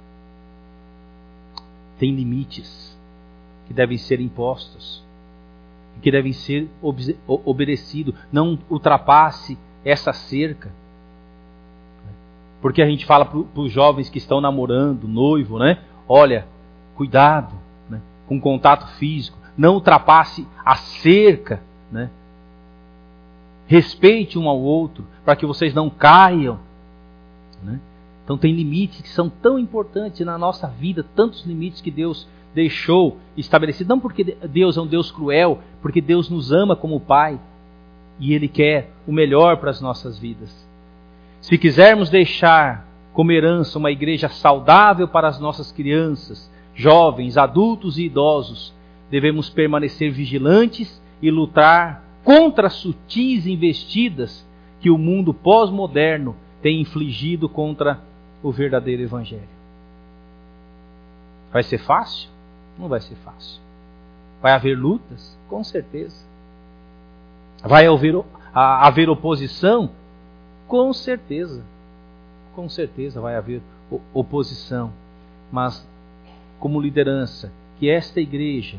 Tem limites que devem ser impostos, que devem ser obedecidos. Não ultrapasse essa cerca. Porque a gente fala para os jovens que estão namorando, noivo, né? Olha, cuidado, né? Com contato físico. Não ultrapasse a cerca, né? Respeite um ao outro, para que vocês não caiam, né? Então tem limites que são tão importantes na nossa vida, tantos limites que Deus deixou estabelecidos. Não porque Deus é um Deus cruel, porque Deus nos ama como Pai e Ele quer o melhor para as nossas vidas. Se quisermos deixar como herança uma igreja saudável para as nossas crianças, jovens, adultos e idosos, devemos permanecer vigilantes e lutar contra as sutis investidas que o mundo pós-moderno tem infligido contra o verdadeiro Evangelho. Vai ser fácil? Não vai ser fácil. Vai haver lutas? Com certeza. Vai haver oposição? Com certeza. Com certeza vai haver oposição. Mas, como liderança, que esta igreja,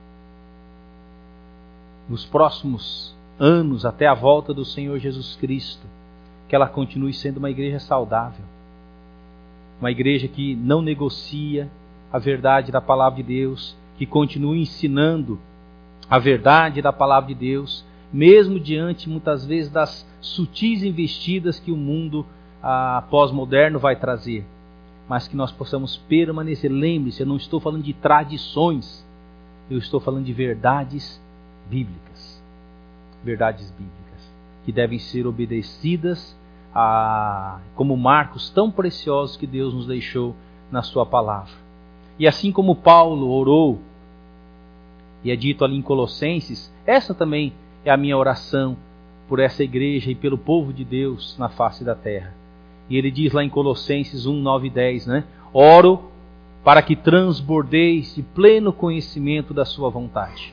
nos próximos anos, até a volta do Senhor Jesus Cristo, que ela continue sendo uma igreja saudável. Uma igreja que não negocia a verdade da palavra de Deus, que continue ensinando a verdade da palavra de Deus, mesmo diante, muitas vezes, das sutis investidas que o mundo pós-moderno vai trazer. Mas que nós possamos permanecer. Lembre-se, eu não estou falando de tradições, eu estou falando de verdades bíblicas. Verdades bíblicas, que devem ser obedecidas como marcos tão preciosos que Deus nos deixou na sua palavra. E assim como Paulo orou, e é dito ali em Colossenses, essa também é a minha oração por essa igreja e pelo povo de Deus na face da terra. E ele diz lá em Colossenses 1, 9 e 10, né? Oro para que transbordeis de pleno conhecimento da sua vontade,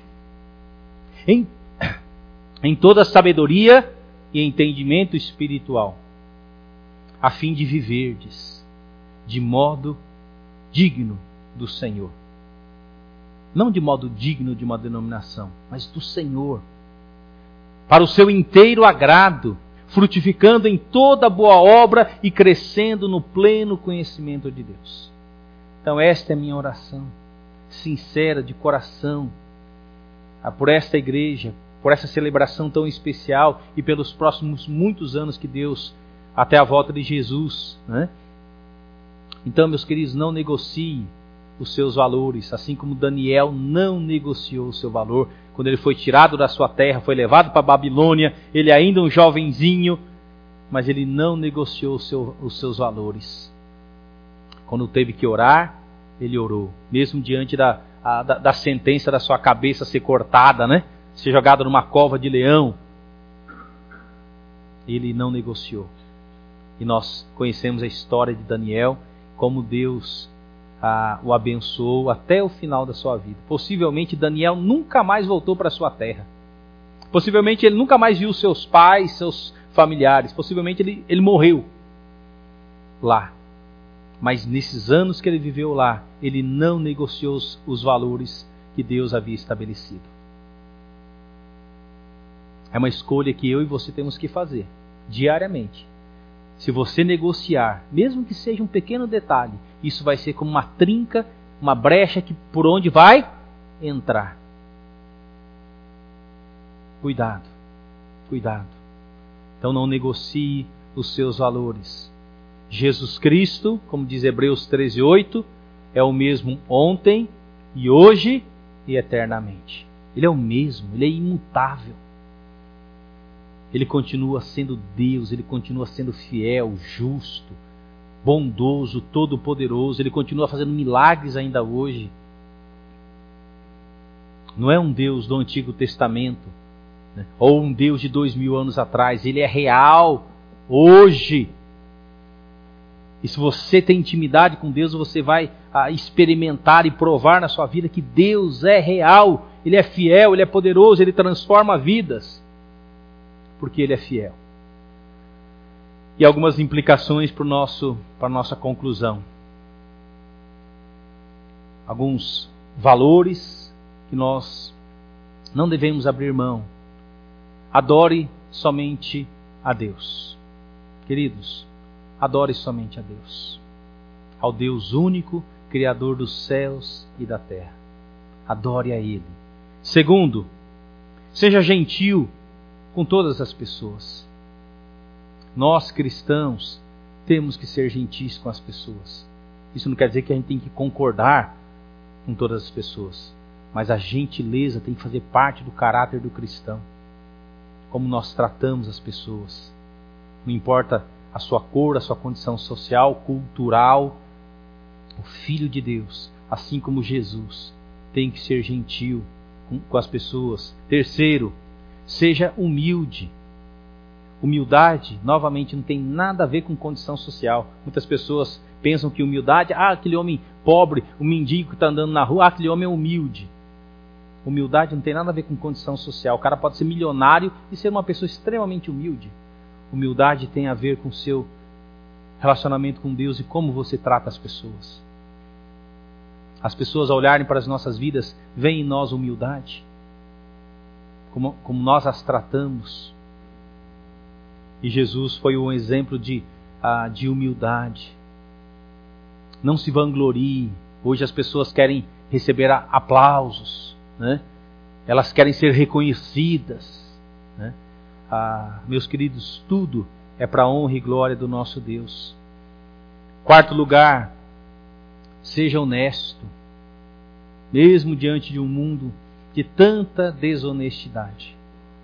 em toda sabedoria e entendimento espiritual, a fim de viverdes de modo digno do Senhor. Não de modo digno de uma denominação, mas do Senhor, para o seu inteiro agrado, frutificando em toda boa obra e crescendo no pleno conhecimento de Deus. Então esta é a minha oração, sincera, de coração, por esta igreja, por essa celebração tão especial e pelos próximos muitos anos que Deus, até a volta de Jesus, né? Então, meus queridos, não negocie os seus valores, assim como Daniel não negociou o seu valor. Quando ele foi tirado da sua terra, foi levado para a Babilônia, ele ainda um jovenzinho, mas ele não negociou os seus valores. Quando teve que orar, ele orou, mesmo diante da sentença da sua cabeça ser cortada, né? Ser jogado numa cova de leão. Ele não negociou. E nós conhecemos a história de Daniel, como Deus o abençoou até o final da sua vida. Possivelmente Daniel nunca mais voltou para a sua terra. Possivelmente ele nunca mais viu seus pais, seus familiares. Possivelmente ele morreu lá. Mas nesses anos que ele viveu lá, ele não negociou os valores que Deus havia estabelecido. É uma escolha que eu e você temos que fazer diariamente. Se você negociar, mesmo que seja um pequeno detalhe, isso vai ser como uma trinca, uma brecha que por onde vai entrar. Cuidado, cuidado. Então não negocie os seus valores. Jesus Cristo, como diz Hebreus 13:8, é o mesmo ontem e hoje e eternamente. Ele é o mesmo, Ele é imutável. Ele continua sendo Deus, Ele continua sendo fiel, justo, bondoso, todo-poderoso. Ele continua fazendo milagres ainda hoje. Não é um Deus do Antigo Testamento, né? Ou um Deus de 2000 anos atrás. Ele é real hoje. E se você tem intimidade com Deus, você vai experimentar e provar na sua vida que Deus é real. Ele é fiel, Ele é poderoso, Ele transforma vidas. Porque Ele é fiel. E algumas implicações para a nossa conclusão. Alguns valores que nós não devemos abrir mão. Adore somente a Deus. Queridos, adore somente a Deus. Ao Deus único, Criador dos céus e da terra. Adore a Ele. Segundo, seja gentil com todas as pessoas. Nós cristãos temos que ser gentis com as pessoas. Isso não quer dizer que a gente tem que concordar com todas as pessoas, mas a gentileza tem que fazer parte do caráter do cristão. Como nós tratamos as pessoas. Não importa a sua cor, a sua condição social, cultural. O Filho de Deus, assim como Jesus, tem que ser gentil com as pessoas. Terceiro, seja humilde. Humildade, novamente, não tem nada a ver com condição social. Muitas pessoas pensam que humildade, aquele homem pobre, o mendigo que está andando na rua, aquele homem é humilde. Humildade não tem nada a ver com condição social. O cara pode ser milionário e ser uma pessoa extremamente humilde. Humildade tem a ver com o seu relacionamento com Deus e como você trata as pessoas. As pessoas, ao olharem para as nossas vidas, veem em nós humildade. Como nós as tratamos. E Jesus foi um exemplo de humildade. Não se vanglorie. Hoje as pessoas querem receber aplausos, né? Elas querem ser reconhecidas, né? Meus queridos, tudo é para a honra e glória do nosso Deus. Quarto lugar, seja honesto. Mesmo diante de um mundo de tanta desonestidade.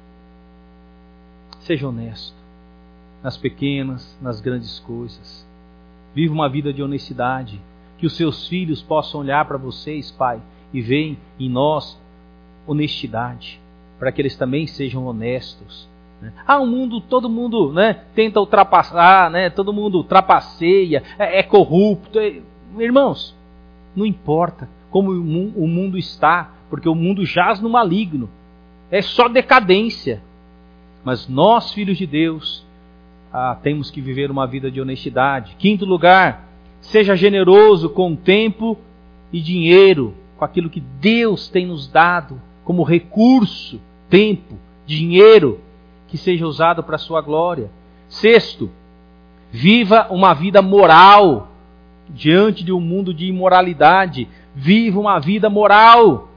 Seja honesto. Nas pequenas, nas grandes coisas. Viva uma vida de honestidade. Que os seus filhos possam olhar para vocês, Pai, e veem em nós honestidade. Para que eles também sejam honestos. O mundo, todo mundo, né, tenta ultrapassar, né, todo mundo trapaceia, é corrupto. Irmãos, não importa como o mundo está, porque o mundo jaz no maligno. É só decadência. Mas nós, filhos de Deus, temos que viver uma vida de honestidade. Quinto lugar, seja generoso com tempo e dinheiro, com aquilo que Deus tem nos dado como recurso, tempo, dinheiro, que seja usado para a sua glória. Sexto, viva uma vida moral diante de um mundo de imoralidade. Viva uma vida moral.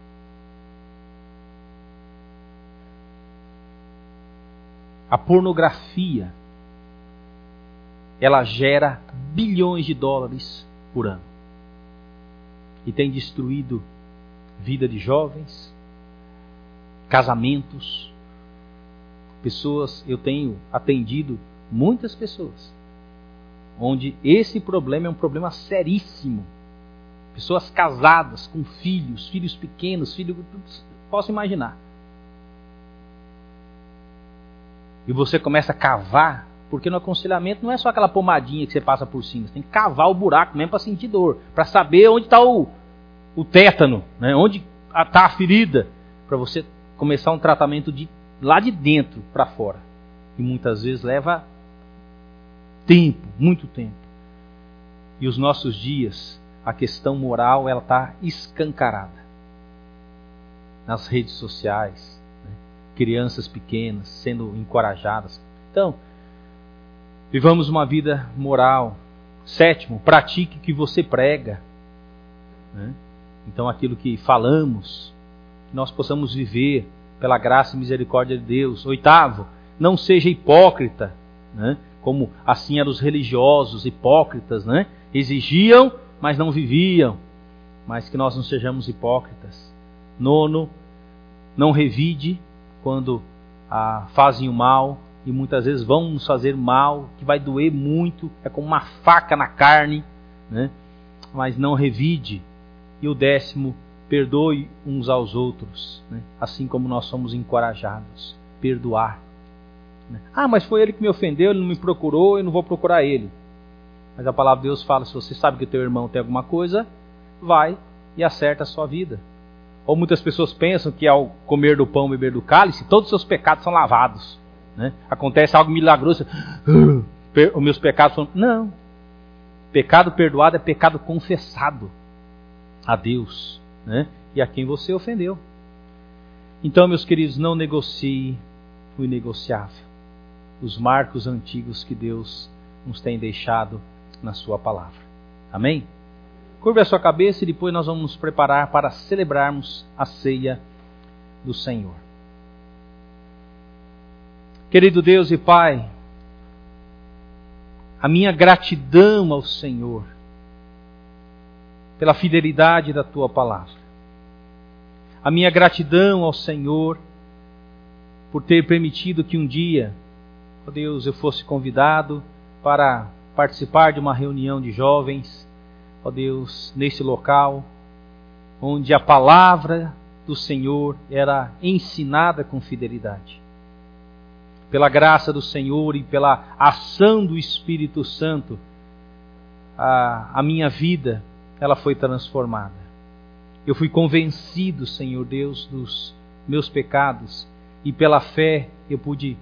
A pornografia, ela gera bilhões de dólares por ano. E tem destruído vida de jovens, casamentos, pessoas. Eu tenho atendido muitas pessoas onde esse problema é um problema seríssimo. Pessoas casadas com filhos pequenos, posso imaginar. E você começa a cavar, porque no aconselhamento não é só aquela pomadinha que você passa por cima, você tem que cavar o buraco mesmo para sentir dor, para saber onde está o tétano, né? Onde está a ferida, para você começar um tratamento de lá de dentro para fora. E muitas vezes leva tempo, muito tempo. E os nossos dias, a questão moral, ela está escancarada. Nas redes sociais, né? Crianças pequenas sendo encorajadas. Então, vivamos uma vida moral. Sétimo, pratique o que você prega, né? Então, aquilo que falamos, que nós possamos viver pela graça e misericórdia de Deus. Oitavo, não seja hipócrita, né? Como assim eram os religiosos, hipócritas, né? Exigiam, mas não viviam. Mas que nós não sejamos hipócritas. 9, não revide quando fazem o mal, e muitas vezes vão nos fazer mal, que vai doer muito, é como uma faca na carne, né? Mas não revide. E o 10, perdoe uns aos outros, né? Assim como nós somos encorajados, perdoar. Mas foi ele que me ofendeu, ele não me procurou, eu não vou procurar ele. Mas a palavra de Deus fala, se você sabe que o teu irmão tem alguma coisa, vai e acerta a sua vida. Ou muitas pessoas pensam que ao comer do pão e beber do cálice, todos os seus pecados são lavados, né? Acontece algo milagroso, os meus pecados são... Não. Pecado perdoado é pecado confessado a Deus, né? E a quem você ofendeu. Então, meus queridos, não negocie o inegociável. Os marcos antigos que Deus nos tem deixado na sua palavra. Amém? Curve a sua cabeça e depois nós vamos nos preparar para celebrarmos a ceia do Senhor. Querido Deus e Pai, a minha gratidão ao Senhor pela fidelidade da Tua palavra. A minha gratidão ao Senhor por ter permitido que um dia, ó Deus, eu fosse convidado para participar de uma reunião de jovens, ó Deus, nesse local, onde a palavra do Senhor era ensinada com fidelidade. Pela graça do Senhor e pela ação do Espírito Santo, a minha vida, ela foi transformada. Eu fui convencido, Senhor Deus, dos meus pecados, e pela fé eu pude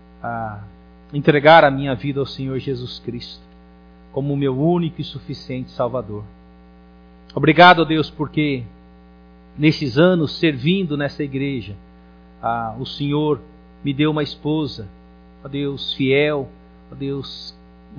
entregar a minha vida ao Senhor Jesus Cristo, como o meu único e suficiente Salvador. Obrigado, Deus, porque nesses anos servindo nessa igreja, o Senhor me deu uma esposa, ó Deus, fiel, ó Deus,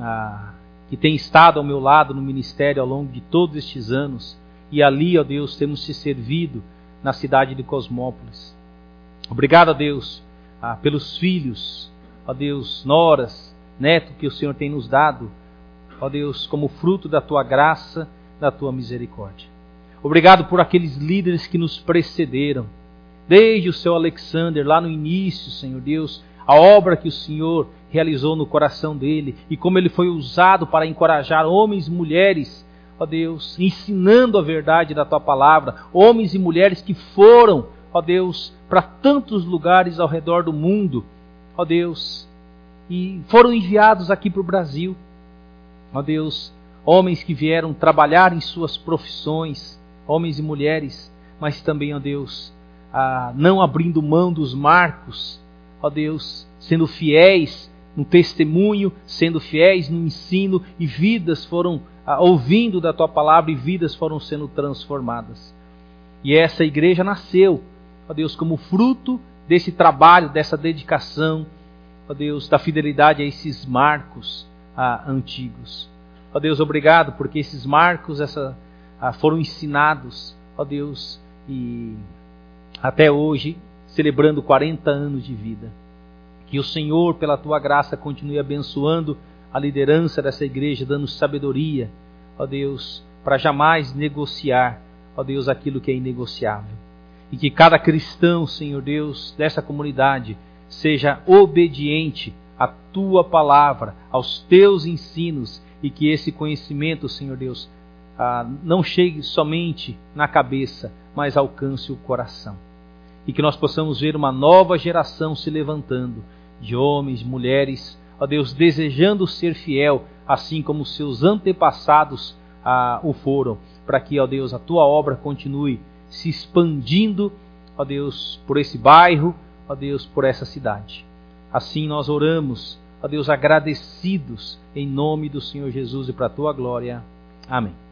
que tem estado ao meu lado no ministério ao longo de todos estes anos, e ali, ó Deus, temos te servido na cidade de Cosmópolis. Obrigado, ó Deus, pelos filhos, ó Deus, noras, neto que o Senhor tem nos dado, ó Deus, como fruto da Tua graça, da Tua misericórdia. Obrigado por aqueles líderes que nos precederam, desde o seu Alexander, lá no início, Senhor Deus, a obra que o Senhor realizou no coração dele, e como ele foi usado para encorajar homens e mulheres, ó Deus, ensinando a verdade da Tua palavra, homens e mulheres que foram, ó Deus, para tantos lugares ao redor do mundo, ó Deus, e foram enviados aqui para o Brasil, ó Deus, homens que vieram trabalhar em suas profissões, homens e mulheres, mas também, ó Deus, não abrindo mão dos marcos, ó Deus, sendo fiéis no testemunho, sendo fiéis no ensino, e vidas foram ouvindo da Tua palavra, e vidas foram sendo transformadas. E essa igreja nasceu, ó Deus, como fruto desse trabalho, dessa dedicação, ó Deus, da fidelidade a esses marcos antigos. Ó Deus, obrigado, porque esses marcos foram ensinados, ó Deus, e até hoje, celebrando 40 anos de vida. Que o Senhor, pela Tua graça, continue abençoando a liderança dessa igreja, dando sabedoria, ó Deus, para jamais negociar, ó Deus, aquilo que é inegociável. E que cada cristão, Senhor Deus, dessa comunidade, seja obediente à Tua palavra, aos Teus ensinos, e que esse conhecimento, Senhor Deus, não chegue somente na cabeça, mas alcance o coração. E que nós possamos ver uma nova geração se levantando, de homens, mulheres, ó Deus, desejando ser fiel, assim como seus antepassados o foram, para que, ó Deus, a Tua obra continue se expandindo, ó Deus, por esse bairro, ó Deus, por essa cidade. Assim nós oramos, ó Deus, agradecidos em nome do Senhor Jesus e para a Tua glória. Amém.